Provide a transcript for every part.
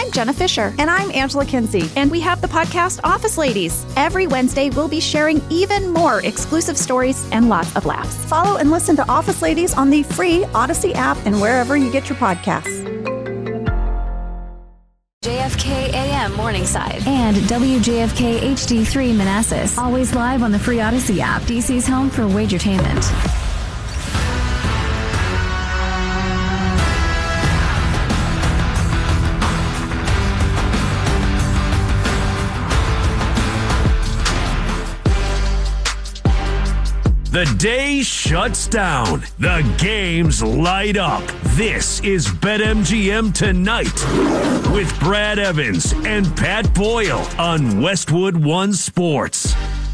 I'm Jenna Fisher. And I'm Angela Kinsey. And we have the podcast Office Ladies. Every Wednesday, we'll be sharing even more exclusive stories and lots of laughs. Follow and listen to Office Ladies on the free Odyssey app and wherever you get your podcasts. JFK AM Morningside. And WJFK HD3 Manassas. Always live on the free Odyssey app, DC's home for wagertainment. The day shuts down. The games light up. This is BetMGM Tonight with Brad Evans and Pat Boyle on Westwood One Sports.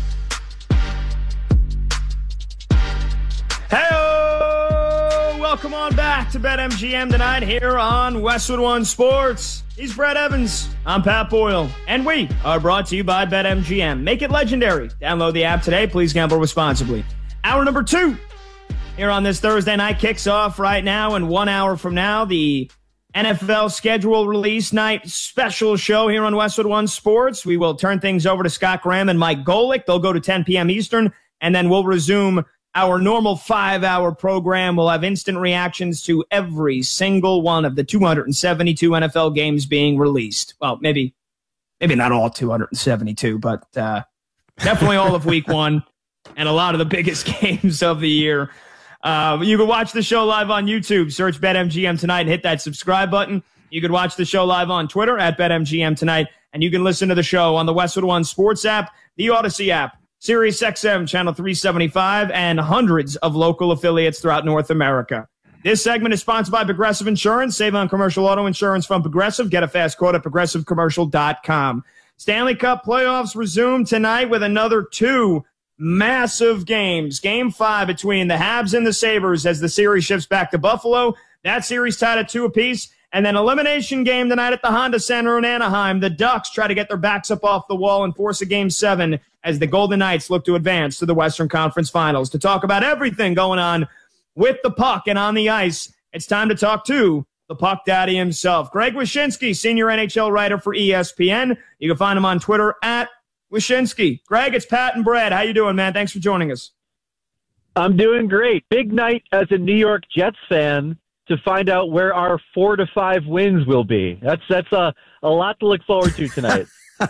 Hey, welcome on back to BetMGM Tonight here on Westwood One Sports. He's Brad Evans. I'm Pat Boyle. And we are brought to you by BetMGM. Make it legendary. Download the app today. Please gamble responsibly. Hour number 2 here on this Thursday night kicks off right now, and 1 hour from now, the NFL schedule release night special show here on Westwood One Sports. We will turn things over to Scott Graham and Mike Golick. They'll go to 10 p.m. Eastern, and then we'll resume our normal 5-hour program. We'll have instant reactions to every single one of the 272 NFL games being released. Well, maybe not all 272, but definitely all of week 1. And a lot of the biggest games of the year. You can watch the show live on YouTube. Search BetMGM Tonight and hit that subscribe button. You can watch the show live on Twitter at BetMGM Tonight. And you can listen to the show on the Westwood One Sports app, the Odyssey app, SiriusXM Channel 375, and hundreds of local affiliates throughout North America. This segment is sponsored by Progressive Insurance. Save on commercial auto insurance from Progressive. Get a fast quote at progressivecommercial.com. Stanley Cup playoffs resume tonight with another 2 massive games. Game 5 between the Habs and the Sabres as the series shifts back to Buffalo. That series tied at 2 apiece. And then elimination game tonight at the Honda Center in Anaheim. The Ducks try to get their backs up off the wall and force a Game 7 as the Golden Knights look to advance to the Western Conference Finals. To talk about everything going on with the puck and on the ice, it's time to talk to the Puck Daddy himself. Greg Wyshynski, senior NHL writer for ESPN. You can find him on Twitter at Wyshynski. Greg, it's Pat and Brad. How you doing, man? Thanks for joining us. I'm doing great. Big night as a New York Jets fan to find out where our 4 to 5 wins will be. That's a lot to look forward to tonight.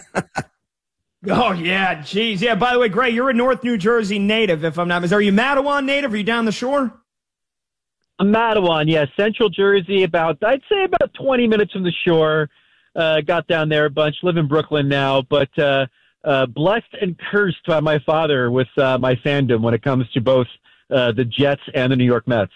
Oh, yeah. Geez. Yeah, by the way, Greg, you're a North New Jersey native, if I'm not mistaken. Are you Matawan native? Are you down the shore? I'm Matawan, yeah. Central Jersey, I'd say about 20 minutes from the shore. Got down there a bunch. Live in Brooklyn now, but blessed and cursed by my father with my fandom when it comes to both the Jets and the New York Mets.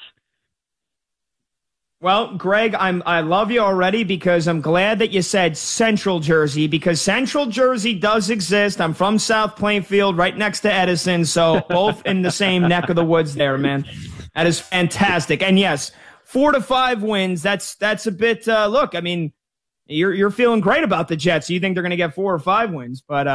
Well, Greg, I love you already because I'm glad that you said Central Jersey, because Central Jersey does exist. I'm from South Plainfield, right next to Edison, so both in the same neck of the woods there, man. That is fantastic. And yes, 4 to 5 wins. That's a bit. Look, I mean, you're feeling great about the Jets. You think they're going to get 4 or 5 wins, but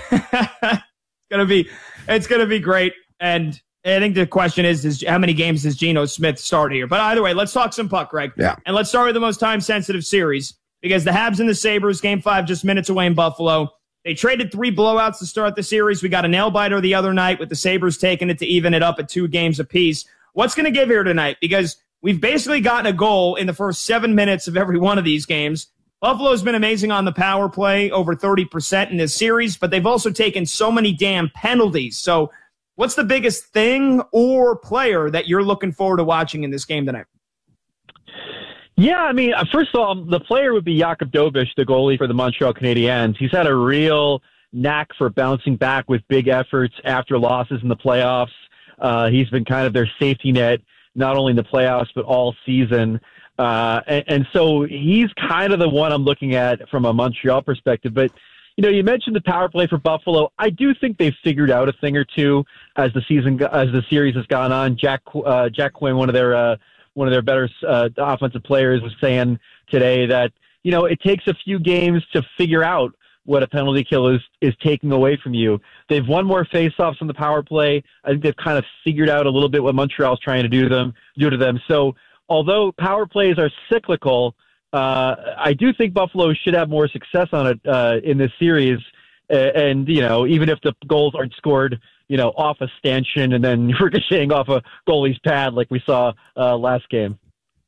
it's gonna be great. And I think the question is how many games does Geno Smith start here? But either way, let's talk some puck, Greg. Yeah. And let's start with the most time-sensitive series because the Habs and the Sabres, Game 5 just minutes away in Buffalo. They traded 3 blowouts to start the series. We got a nail-biter the other night with the Sabres taking it to even it up at 2 games apiece. What's going to give here tonight? Because we've basically gotten a goal in the first 7 minutes of every one of these games. Buffalo's been amazing on the power play, over 30% in this series, but they've also taken so many damn penalties. So what's the biggest thing or player that you're looking forward to watching in this game tonight? Yeah, I mean, first of all, the player would be Jakub Dobeš, the goalie for the Montreal Canadiens. He's had a real knack for bouncing back with big efforts after losses in the playoffs. He's been kind of their safety net, not only in the playoffs, but all season. And so he's kind of the one I'm looking at from a Montreal perspective. But, you know, you mentioned the power play for Buffalo. I do think they've figured out a thing or two as the series has gone on. Jack Quinn, one of their better offensive players, was saying today that, you know, it takes a few games to figure out what a penalty kill is taking away from you. They've won more faceoffs on the power play. I think they've kind of figured out a little bit what Montreal's trying to do to them. So although power plays are cyclical, I do think Buffalo should have more success on it in this series. And, even if the goals aren't scored, off a stanchion and then ricocheting off a goalie's pad like we saw last game.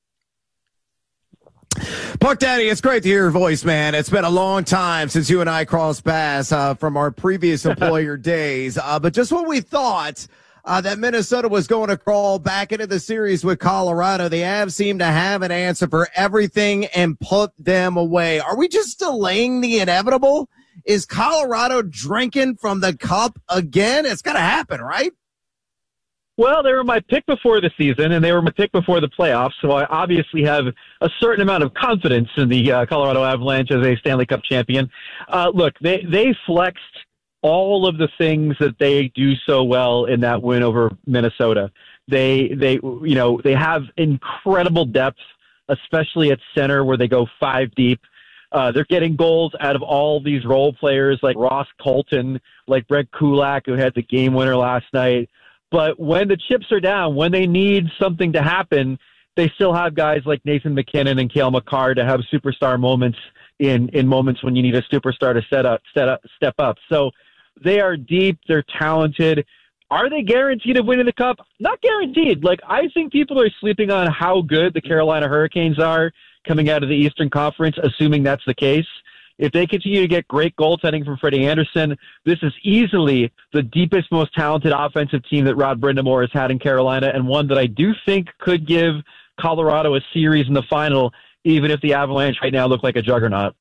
Puck Daddy, it's great to hear your voice, man. It's been a long time since you and I crossed paths from our previous employer days. But just when we thought that Minnesota was going to crawl back into the series with Colorado, the Avs seem to have an answer for everything and put them away. Are we just delaying the inevitable? Is Colorado drinking from the cup again? It's got to happen, right? Well, they were my pick before the season, and they were my pick before the playoffs, so I obviously have a certain amount of confidence in the Colorado Avalanche as a Stanley Cup champion. Look, they flexed all of the things that they do so well in that win over Minnesota. They have incredible depth, especially at center where they go 5 deep. They're getting goals out of all these role players like Ross Colton, like Brett Kulak, who had the game winner last night. But when the chips are down, when they need something to happen, they still have guys like Nathan McKinnon and Cale Makar to have superstar moments in moments when you need a superstar to step up. So they are deep. They're talented. Are they guaranteed of winning the Cup? Not guaranteed. I think people are sleeping on how good the Carolina Hurricanes are coming out of the Eastern Conference, assuming that's the case. If they continue to get great goaltending from Freddie Anderson, this is easily the deepest, most talented offensive team that Rod Brind'Amour has had in Carolina, and one that I do think could give Colorado a series in the final, even if the Avalanche right now look like a juggernaut.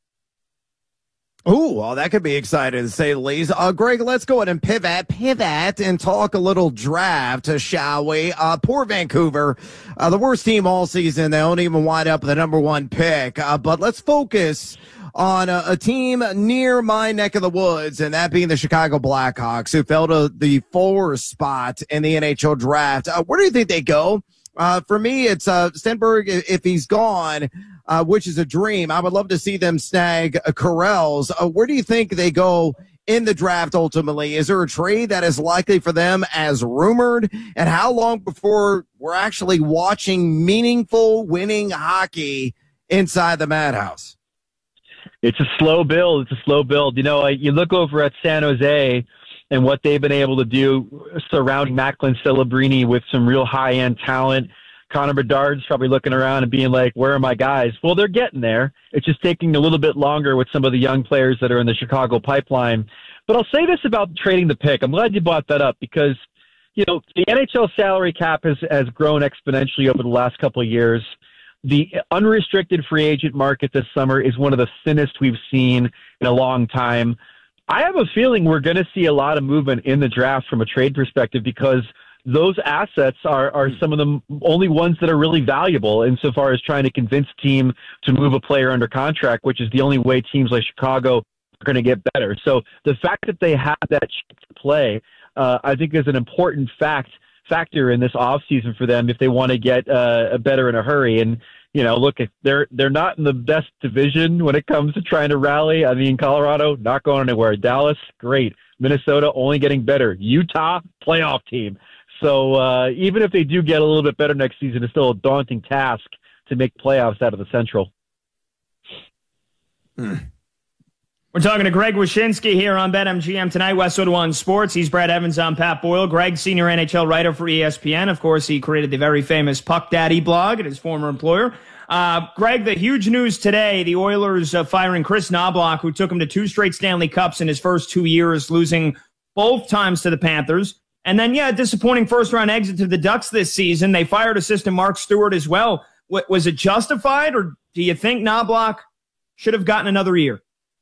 Oh, well, that could be exciting to say the least. Greg, let's go ahead and pivot and talk a little draft, shall we? Poor Vancouver, the worst team all season. They don't even wind up with the number 1 pick. But let's focus on a team near my neck of the woods, and that being the Chicago Blackhawks, who fell to the 4th spot in the NHL draft. Where do you think they go? For me, it's Stenberg, if he's gone, which is a dream. I would love to see them snag Corrals. Where do you think they go in the draft ultimately? Is there a trade that is likely for them as rumored? And how long before we're actually watching meaningful winning hockey inside the Madhouse? It's a slow build. You look over at San Jose and what they've been able to do surrounding Macklin Celebrini with some real high-end talent. Connor Bedard's probably looking around and being like, where are my guys? Well, they're getting there. It's just taking a little bit longer with some of the young players that are in the Chicago pipeline. But I'll say this about trading the pick. I'm glad you brought that up because, the NHL salary cap has grown exponentially over the last couple of years. The unrestricted free agent market this summer is one of the thinnest we've seen in a long time. I have a feeling we're going to see a lot of movement in the draft from a trade perspective because those assets are some of the only ones that are really valuable insofar as trying to convince a team to move a player under contract, which is the only way teams like Chicago are going to get better. So the fact that they have that chip to play, I think is an important factor in this offseason for them if they want to get better in a hurry. And, look, if they're not in the best division when it comes to trying to rally. I mean, Colorado, not going anywhere. Dallas, great. Minnesota, only getting better. Utah, playoff team. So even if they do get a little bit better next season, it's still a daunting task to make playoffs out of the Central. We're talking to Greg Wyshynski here on BetMGM tonight, Westwood One Sports. He's Brad Evans. I'm Pat Boyle. Greg, senior NHL writer for ESPN. Of course, he created the very famous Puck Daddy blog at his former employer. Greg, the huge news today, the Oilers firing Chris Knoblauch, who took him to 2 straight Stanley Cups in his first 2 years, losing both times to the Panthers. And then, disappointing first-round exit to the Ducks this season. They fired assistant Mark Stewart as well. Was it justified, or do you think Knoblauch should have gotten another year?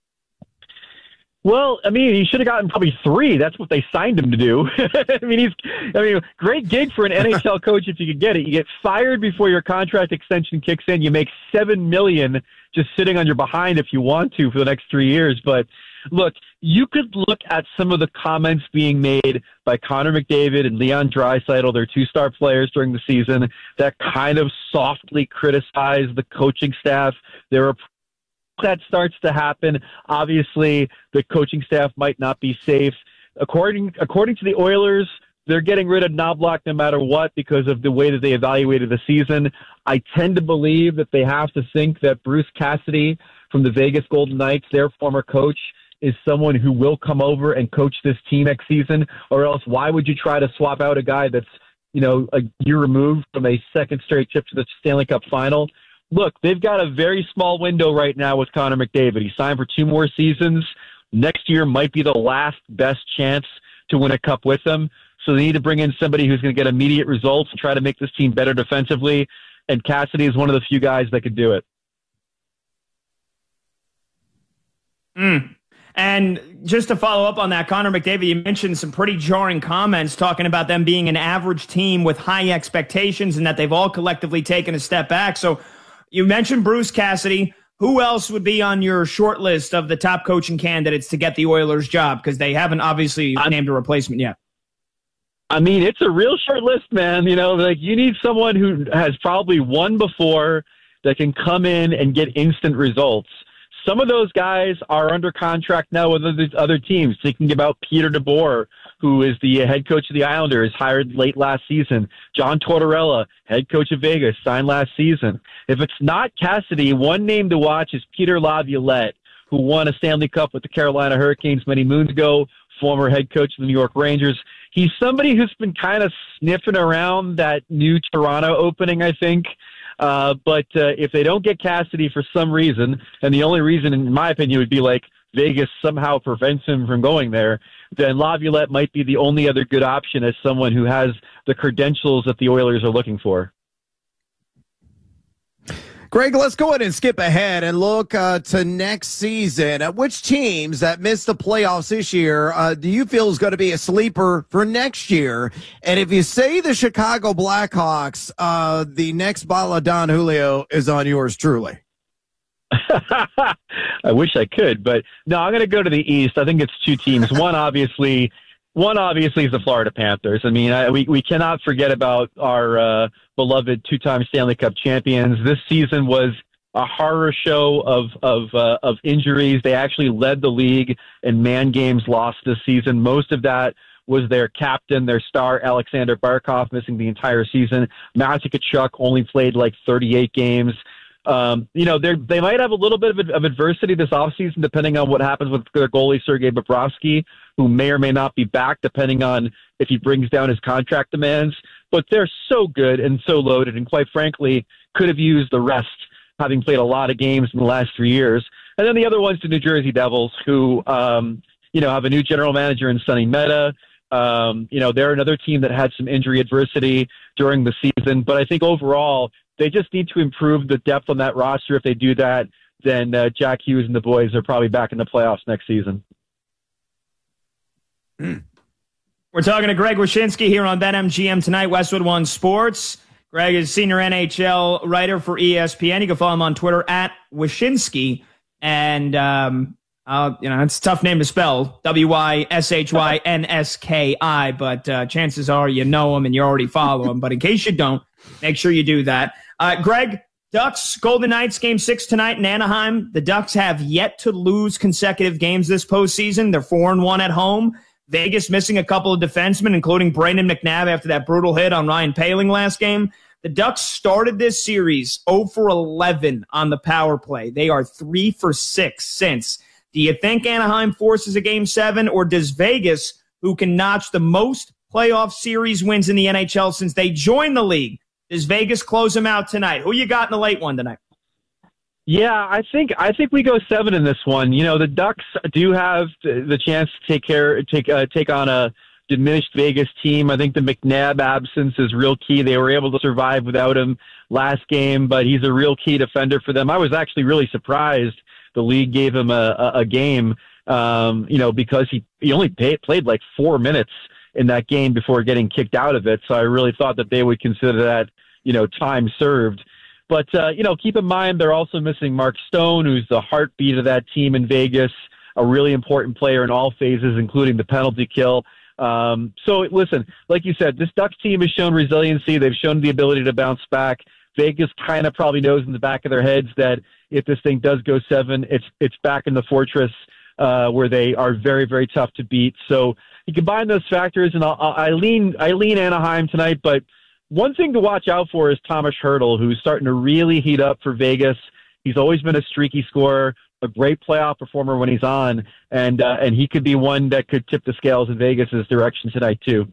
Well, I mean, he should have gotten probably 3. That's what they signed him to do. Great gig for an NHL coach if you could get it. You get fired before your contract extension kicks in. You make $7 million just sitting on your behind if you want to for the next 3 years. But look, you could look at some of the comments being made by Connor McDavid and Leon Draisaitl, their 2-star players during the season, that kind of softly criticize the coaching staff. That starts to happen. Obviously, the coaching staff might not be safe. According to the Oilers, they're getting rid of Knobloch no matter what because of the way that they evaluated the season. I tend to believe that they have to think that Bruce Cassidy from the Vegas Golden Knights, their former coach, is someone who will come over and coach this team next season, or else why would you try to swap out a guy that's, a year removed from a second straight trip to the Stanley Cup final? Look, they've got a very small window right now with Connor McDavid. He signed for 2 more seasons. Next year might be the last best chance to win a cup with them. So they need to bring in somebody who's going to get immediate results and try to make this team better defensively. And Cassidy is one of the few guys that could do it. And just to follow up on that, Connor McDavid, you mentioned some pretty jarring comments talking about them being an average team with high expectations and that they've all collectively taken a step back. So you mentioned Bruce Cassidy. Who else would be on your short list of the top coaching candidates to get the Oilers job? Because they haven't obviously named a replacement yet. I mean, it's a real short list, man. You need someone who has probably won before that can come in and get instant results. Some of those guys are under contract now with other teams. Thinking about Peter DeBoer, who is the head coach of the Islanders, hired late last season. John Tortorella, head coach of Vegas, signed last season. If it's not Cassidy, one name to watch is Peter Laviolette, who won a Stanley Cup with the Carolina Hurricanes many moons ago, former head coach of the New York Rangers. He's somebody who's been kind of sniffing around that new Toronto opening, I think. But if they don't get Cassidy for some reason, and the only reason, in my opinion, would be like Vegas somehow prevents him from going there, then Laviolette might be the only other good option as someone who has the credentials that the Oilers are looking for. Greg, let's go ahead and skip ahead and look to next season. Which teams that missed the playoffs this year do you feel is going to be a sleeper for next year? And if you say the Chicago Blackhawks, the next bottle of Don Julio is on yours truly. I wish I could, but no, I'm going to go to the East. I think it's 2 teams. One obviously is the Florida Panthers. I mean, we cannot forget about our beloved 2-time Stanley Cup champions. This season was a horror show of injuries. They actually led the league in man games lost this season. Most of that was their captain, their star, Alexander Barkov, missing the entire season. Matthew Tkachuk only played like 38 games. They might have a little bit of adversity this offseason, depending on what happens with their goalie, Sergei Bobrovsky, who may or may not be back, depending on if he brings down his contract demands. But they're so good and so loaded, and quite frankly, could have used the rest, having played a lot of games in the last 3 years. And then the other one's the New Jersey Devils, who, have a new general manager in Sonny Mehta. They're another team that had some injury adversity during the season. But I think overall, they just need to improve the depth on that roster. If they do that, then Jack Hughes and the boys are probably back in the playoffs next season. We're talking to Greg Wyshynski here on BetMGM tonight, Westwood One Sports. Greg is senior NHL writer for ESPN. You can follow him on Twitter at Wyshynski. And, it's a tough name to spell, Wyshynski, but chances are you know him and you already follow him. But in case you don't, make sure you do that. Greg, Ducks, Golden Knights, Game 6 tonight in Anaheim. The Ducks have yet to lose consecutive games this postseason. They're 4-1 at home. Vegas missing a couple of defensemen, including Brandon McNabb after that brutal hit on Ryan Poehling last game. The Ducks started this series 0-for-11 on the power play. They are 3-for-6 since. Do you think Anaheim forces a Game 7, or does Vegas, who can notch the most playoff series wins in the NHL since they joined the league, does Vegas close them out tonight? Who you got in the late one tonight? Yeah, I think we go 7 in this one. The Ducks do have the chance to take on a diminished Vegas team. I think the McNabb absence is real key. They were able to survive without him last game, but he's a real key defender for them. I was actually really surprised the league gave him a game, because he only played like 4 minutes in that game before getting kicked out of it. So I really thought that they would consider that, time served. But, keep in mind, they're also missing Mark Stone, who's the heartbeat of that team in Vegas, a really important player in all phases, including the penalty kill. So, listen, like you said, this Ducks team has shown resiliency. They've shown the ability to bounce back. Vegas kind of probably knows in the back of their heads that if this thing does go 7, it's back in the fortress. where they are very, very tough to beat. So you combine those factors, and I lean Anaheim tonight. But one thing to watch out for is Thomas Hertl, who's starting to really heat up for Vegas. He's always been a streaky scorer, a great playoff performer when he's on, and he could be one that could tip the scales in Vegas's direction tonight too.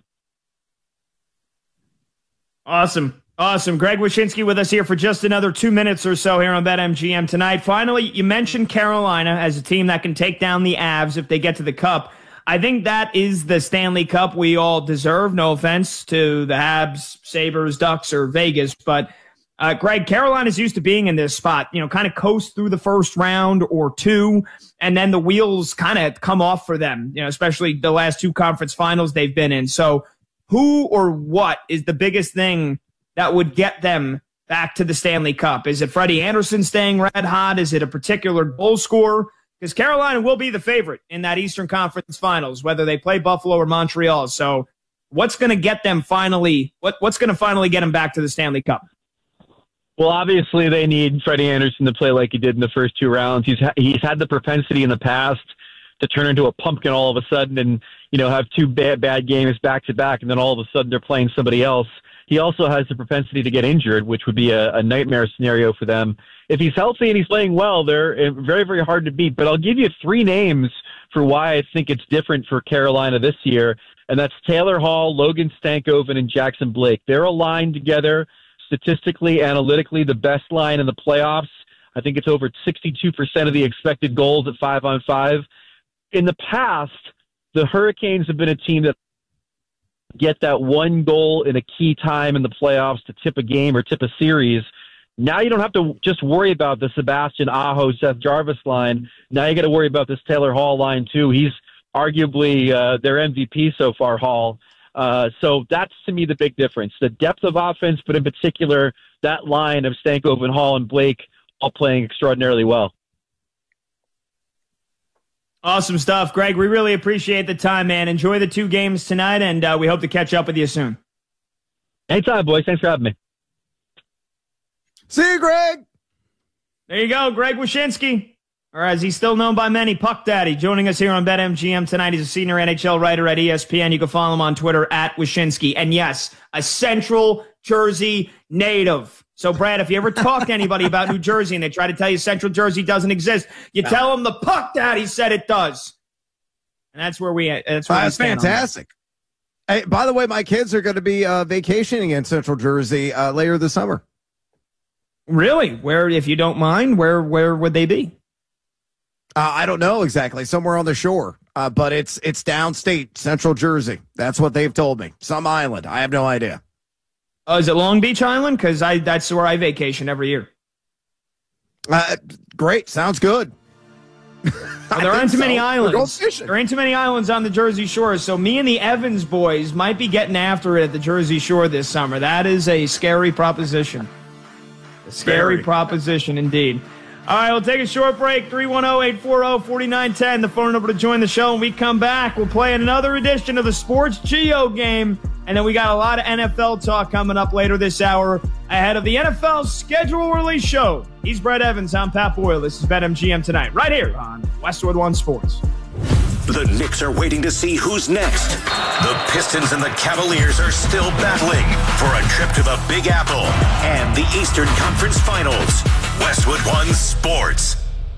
Awesome. Greg Wyshynski with us here for just another 2 minutes or so here on BetMGM tonight. Finally, you mentioned Carolina as a team that can take down the Avs if they get to the Cup. I think that is the Stanley Cup we all deserve. No offense to the Habs, Sabres, Ducks, or Vegas. But, Greg, Carolina's used to being in this spot, kind of coast through the first round or two, and then the wheels kind of come off for them, especially the last two conference finals they've been in. So who or what is the biggest thing that would get them back to the Stanley Cup? Is it Freddie Anderson staying red hot? Is it a particular goal scorer? Because Carolina will be the favorite in that Eastern Conference Finals, whether they play Buffalo or Montreal. So what's going to get them finally? What's going to finally get them back to the Stanley Cup? Well, obviously they need Freddie Anderson to play like he did in the first two rounds. He's had the propensity in the past to turn into a pumpkin all of a sudden and have two bad games back to back, and then all of a sudden they're playing somebody else. He also has the propensity to get injured, which would be a nightmare scenario for them. If he's healthy and he's playing well, they're very, very hard to beat. But I'll give you three names for why I think it's different for Carolina this year, and that's Taylor Hall, Logan Stankoven, and Jackson Blake. They're aligned together, statistically, analytically, the best line in the playoffs. I think it's over 62% of the expected goals at 5-on-5. In the past, the Hurricanes have been a team that get that one goal in a key time in the playoffs to tip a game or tip a series. Now you don't have to just worry about the Sebastian Aho, Seth Jarvis line. Now you got to worry about this Taylor Hall line too. He's arguably their MVP so far, Hall. So that's, to me, the big difference. The depth of offense, but in particular, that line of Stankoven, Hall, and Blake all playing extraordinarily well. Awesome stuff, Greg. We really appreciate the time, man. Enjoy the two games tonight, and we hope to catch up with you soon. Anytime, boys. Thanks for having me. See you, Greg. There you go, Greg Wyshynski, or as he's still known by many, Puck Daddy, joining us here on BetMGM tonight. He's a senior NHL writer at ESPN. You can follow him on Twitter at Wyshynski. And yes, a Central Jersey native. So, Brad, if you ever talk to anybody about New Jersey and they try to tell you Central Jersey doesn't exist, you tell them the Puck Daddy said it does. And that's where that's fantastic. Hey, by the way, my kids are going to be vacationing in Central Jersey later this summer. Really? Where, if you don't mind, where would they be? I don't know exactly. Somewhere on the shore. But it's downstate, Central Jersey. That's what they've told me. Some island. I have no idea. Is it Long Beach Island? Because that's where I vacation every year. Great. Sounds good. Well, there aren't too many islands. There ain't too many islands on the Jersey Shore. So me and the Evans boys might be getting after it at the Jersey Shore this summer. That is a scary proposition. A scary proposition indeed. All right, we'll take a short break. 310-840-4910, the phone number to join the show. When we come back, we'll play another edition of the Sports Geo game. And then we got a lot of NFL talk coming up later this hour ahead of the NFL schedule release show. He's Brett Evans. I'm Pat Boyle. This is BetMGM tonight, right here on Westwood One Sports. The Knicks are waiting to see who's next. The Pistons and the Cavaliers are still battling for a trip to the Big Apple and the Eastern Conference Finals. Westwood One Sports.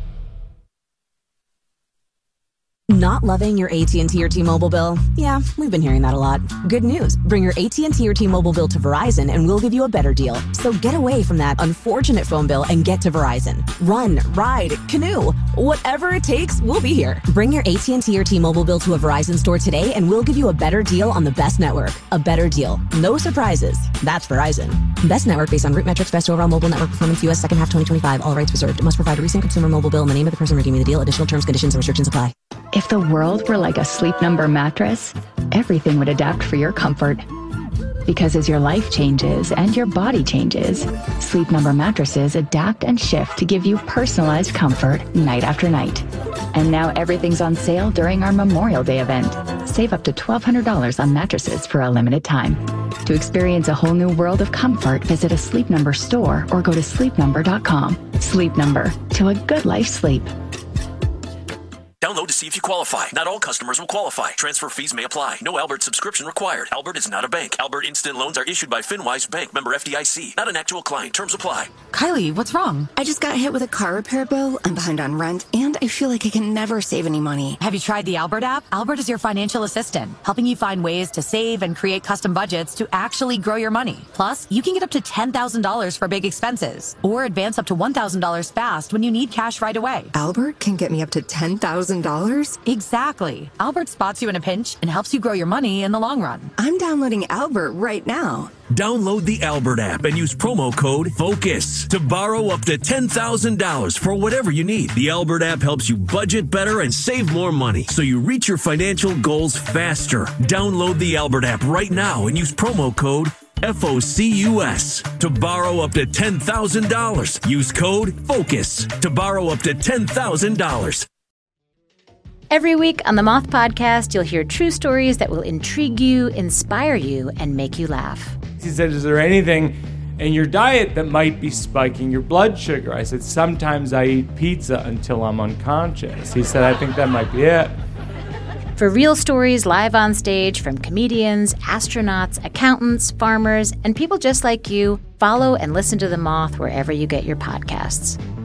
Not loving your AT&T or T-Mobile bill? Yeah, we've been hearing that a lot. Good news. Bring your AT&T or T-Mobile bill to Verizon and we'll give you a better deal. So get away from that unfortunate phone bill and get to Verizon. Run, ride, canoe. Whatever it takes, we'll be here. Bring your AT&T or T-Mobile bill to a Verizon store today and we'll give you a better deal on the best network. A better deal. No surprises. That's Verizon. Best network based on root metrics, best overall mobile network performance, U.S. second half 2025. All rights reserved. Must provide a recent consumer mobile bill in the name of the person redeeming the deal. Additional terms, conditions, and restrictions apply. If the world were like a Sleep Number mattress, everything would adapt for your comfort. Because as your life changes and your body changes, Sleep Number mattresses adapt and shift to give you personalized comfort night after night. And now everything's on sale during our Memorial Day event. Save up to $1,200 on mattresses for a limited time. To experience a whole new world of comfort, visit a Sleep Number store or go to sleepnumber.com. Sleep Number, to a good life sleep. Download to see if you qualify. Not all customers will qualify. Transfer fees may apply. No Albert subscription required. Albert is not a bank. Albert Instant Loans are issued by FinWise Bank, member FDIC. Not an actual client. Terms apply. Kylie, what's wrong? I just got hit with a car repair bill. I'm behind on rent, and I feel like I can never save any money. Have you tried the Albert app? Albert is your financial assistant, helping you find ways to save and create custom budgets to actually grow your money. Plus, you can get up to $10,000 for big expenses, or advance up to $1,000 fast when you need cash right away. Albert can get me up to $10,000? Exactly. Albert spots you in a pinch and helps you grow your money in the long run. I'm downloading Albert right now. Download the Albert app and use promo code FOCUS to borrow up to $10,000 for whatever you need. The Albert app helps you budget better and save more money so you reach your financial goals faster. Download the Albert app right now and use promo code FOCUS to borrow up to $10,000. Use code FOCUS to borrow up to $10,000. Every week on the Moth Podcast, you'll hear true stories that will intrigue you, inspire you, and make you laugh. He said, is there anything in your diet that might be spiking your blood sugar? I said, sometimes I eat pizza until I'm unconscious. He said, I think that might be it. For real stories live on stage from comedians, astronauts, accountants, farmers, and people just like you, follow and listen to The Moth wherever you get your podcasts.